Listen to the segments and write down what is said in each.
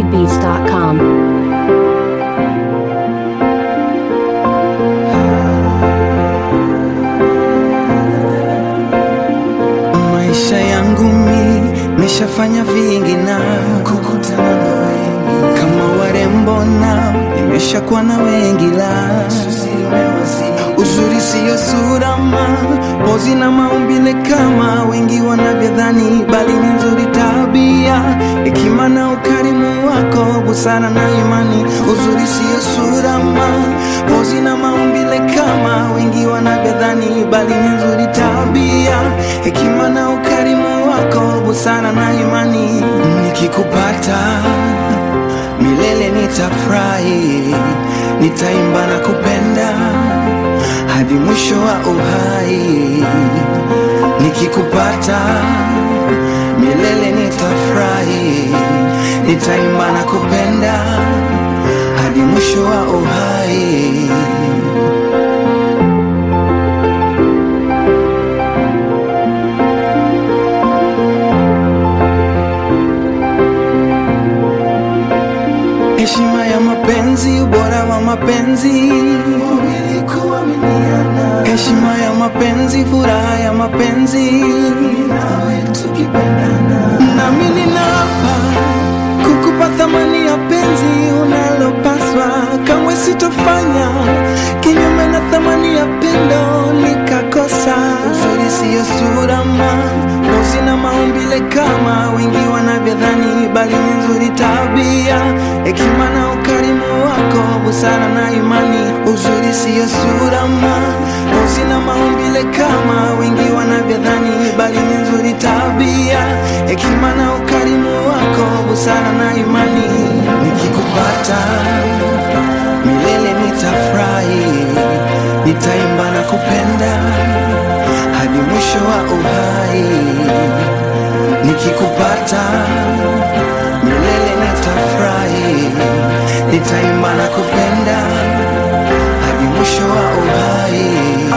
trendybeats.com. Maisha yangu nimeshafanya vingi na kukutana na wengi kama warembo, na nimeshakuwa na wengi, la uzuri siyo sura pozi na maumbile kama wengi wanavyodhani, bali ni nzuri tabia, hekima na ukarimu wako, busara na imani. Uzuri siyo sura pozi na maumbile kama wengi wanavyodhani, bali ni nzuri tabia, hekima na ukarimu wako, busara na imani. Nikikupata milele nitafurahi, nitaimba na kupenda hadi mwisho wa uhai. Nikikupata milele nitafurahi, nitaimba na kupenda hadi mwisho wa uhai. Heshima ya mapenzi, ubora wa mapenzi, heshima ya mapenzi, furaha ya mapenzi, nawe tukipendana. Nami ninapa kukupa thamani ya penzi unalopaswa, kamwe sitofanya kinyume na thamani ya pendo nikakosa. Uzuri siyo sura pozi na maumbile kama wengi wanavyodhani, bali ni nzuri tabia, hekima na ukarimu wako, busara na imani. Uzuri siyo sura pozi na maumbile kama wengi wanavyodhani, bali ni nzuri tabia, hekima na ukarimu wako, busara na imani. Nikikupata milele nitafurahi, nitaimba na kupenda hadi mwisho wa uhai. Nikikupata milele nitafurahi, nitaimba na kupenda hadi mwisho wa uhai.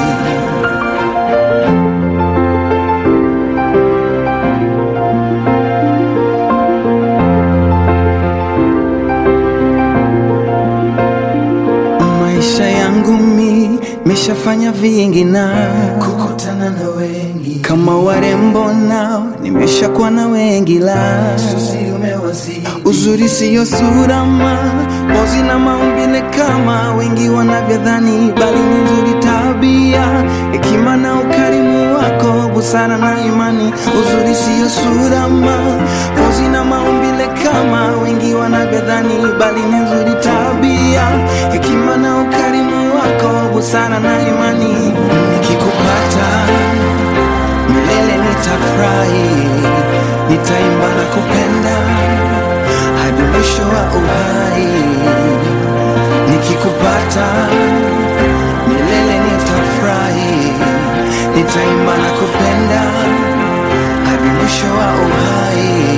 Maisha yangu nimeshafanya vingi na kukutana na wengi kama warembo, nao nimeshakuwa na wengi, la uzuri siyo sura pozi na maumbile kama wengi wanavyodhani, bali ni nzuri tabia, hekima na ukarimu wako, busara na imani. Uzuri siyo sura pozi na maumbile kama wengi wanavyodhani, bali ni nzuri tabia, hekima na ukarimu wako, busara na imani. Nikikupata milele nitafurahi, nitaimba na kupenda hadi mwisho wa uhai. Nikikupata milele nitafurahi, nitaimba na kupenda hadi mwisho wa uhai.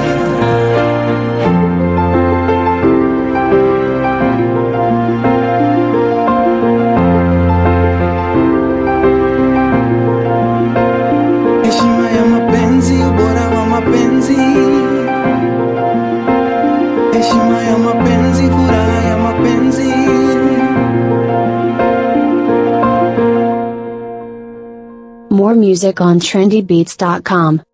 Heshima ya mapenzi, ubora wa mapenzi, heshima ya mapenzi, furaha ya mapenzi. More music on trendybeats.com.